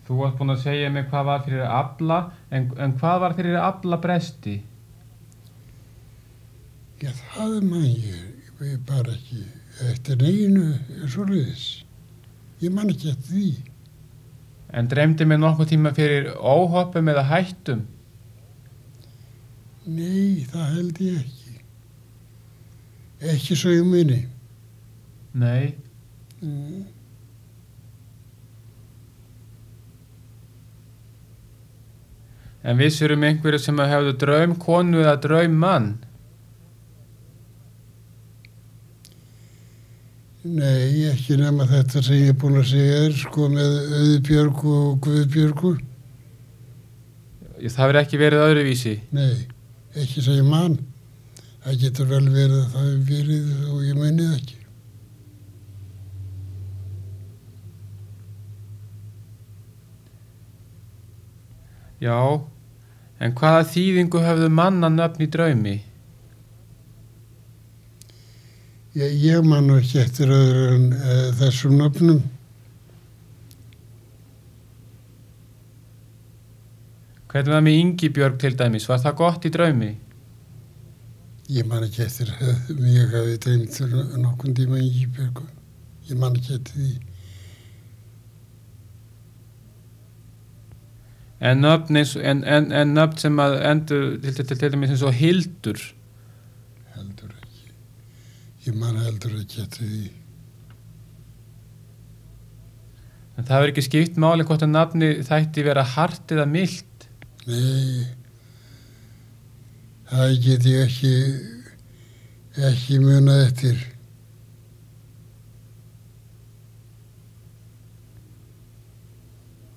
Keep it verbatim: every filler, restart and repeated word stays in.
Þú varst búinn að segja mig hvað var fyrir afla, en, en hvað var fyrir afla bresti? Já, það man ég, ég bara ekki eftir neginu svoleiðis. Ég man ekki eftir því. En dreymdi mig nokkuð tíma fyrir óhoppum eða hættum? Nei, það held ég ekki. Ekki svo ég muni. Nei. Mm. En vissir um einhverju sem hefðu draum konu eða draum mann? Nei, ekki nema þetta sem ég er búinn að segja er, sko, með Auðbjörgu og Guðbjörgu. Það hefur ekki verið öðruvísi? Nei, ekki sem ég man. Það getur vel verið að það hefur verið og ég muni það ekki. Já, en hvaða þýðingu höfðu mannanöfn í draumi? Ég, ég man nú ekki eftir öðru en e, þessum nöfnum. Hvernig var með Ingibjörg til dæmis? Var það gott í draumi? Ég man ekki eftir að ég hafi dreymt nokkurn tíma Ingibjörgu. Ég man ekki eftir því. En nöfn, eins, en, en, en nöfn sem að endur til, til, til, til dæmis eins og Hildur? Heldur ekki. Ég man heldur ekki eftir því. En það hefur ekki skipt máli hvort að nafni þætti vera hart eða milt? Nei, það get ég ekki, ekki munað eftir.